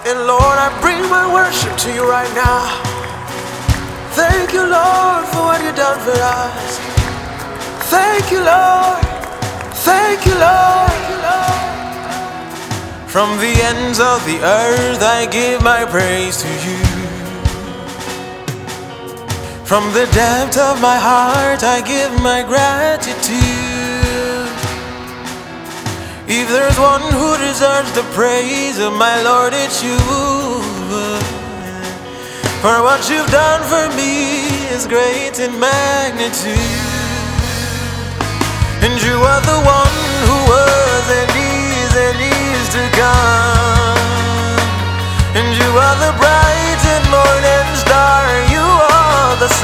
And Lord, I bring my worship to you right now. Thank you, Lord, for what you've done for us. Thank you, Lord. Thank you, Lord. From the ends of the earth I give my praise to you. From the depth of my heart I give my gratitude. If there's one who deserves the praise of my Lord, it's you. For what you've done for me is great in magnitude. And you are the one who was and is to come. And you are the bright and morning star. You are the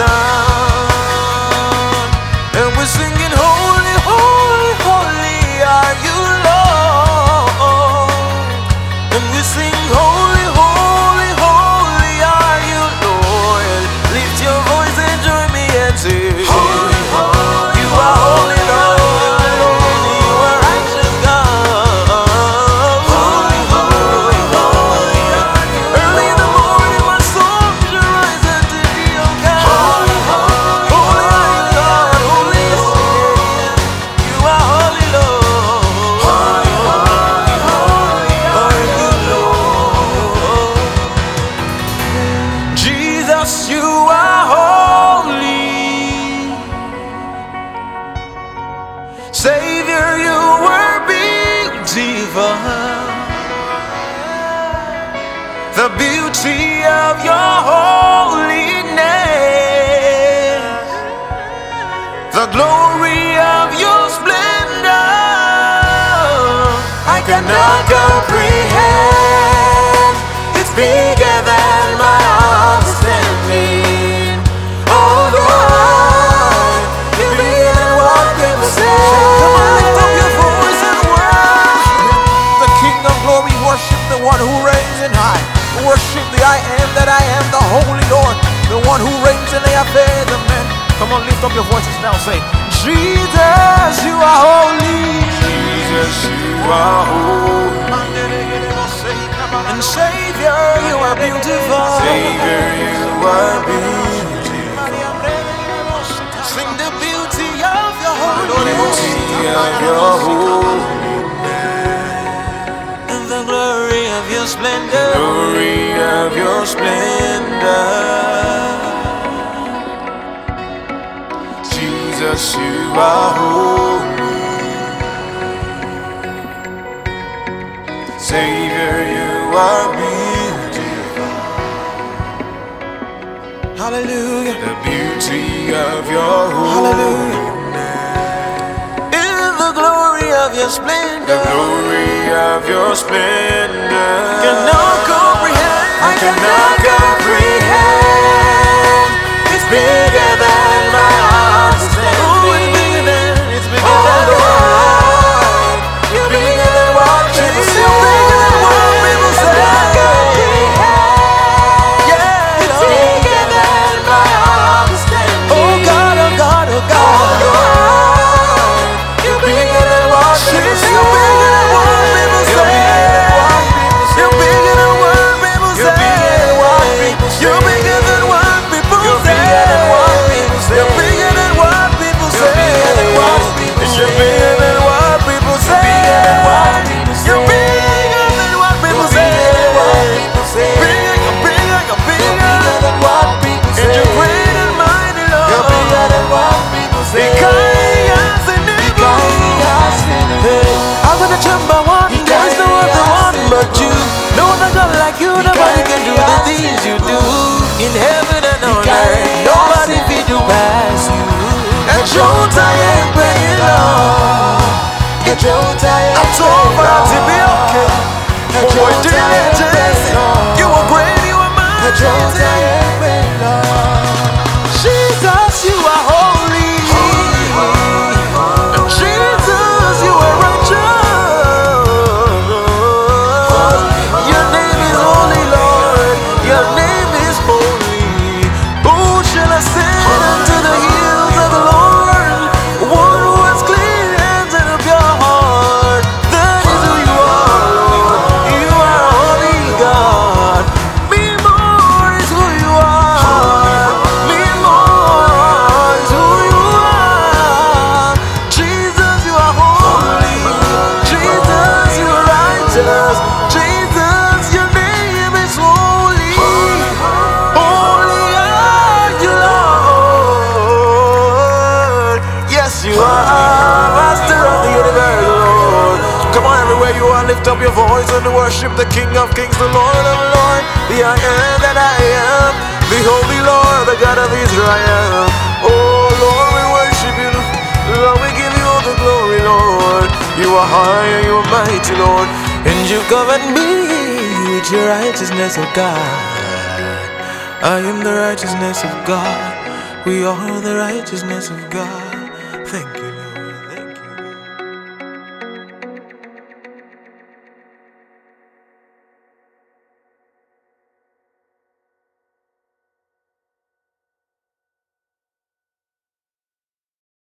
sun. And we're singing holy, holy, holy are you, Lord. And we sing holy, holy, holy are you, Lord. Lift your voice and join me and sing holy, holy, you are holy, Lord. You are holy. Savior, you were beautiful. The beauty of your holiness, the glory of your splendor, I cannot comprehend. It's bigger than my understanding. Oh Lord, you're bigger than what people say. Come on, lift up your voice and worship the King of glory. Worship the one who reigns in high. Worship the I am that I am, the Holy Lord, the one who reigns in the affairs of men. Come on, lift up your voices now. Say, Jesus, you are holy. Jesus, you are holy. And Savior, you are beautiful. Savior, you are beautiful. Sing the beauty of your holiness, and the glory of your splendor. Glory of your splendor. Jesus, you are holy. Savior, you are beautiful. Hallelujah. The beauty of your holiness. In the glory of your splendor. The glory of your splendor. Cannot comprehend. I cannot comprehend. It's bigger than my understanding. Oh, it's bigger than. It's bigger than. Lord, you're bigger than what people say. Nobody can do the things you do in heaven and on earth. Nobody can do past you. And your time paying love. Get your time. I'm so proud to be okay. And your time paying love. You are great, you are mighty. And your time paying love. Jesus, you are holy. And Jesus, you are righteous. God. lift up your voice and worship the King of Kings, the Lord of Lords, the I am that I am, the Holy Lord, the God of Israel. Oh Lord, we worship you, Lord, we give you all the glory, Lord. You are high and you are mighty, Lord, and you covered me with your righteousness, oh God. I am the righteousness of God. We are the righteousness of God. Thank you, Lord.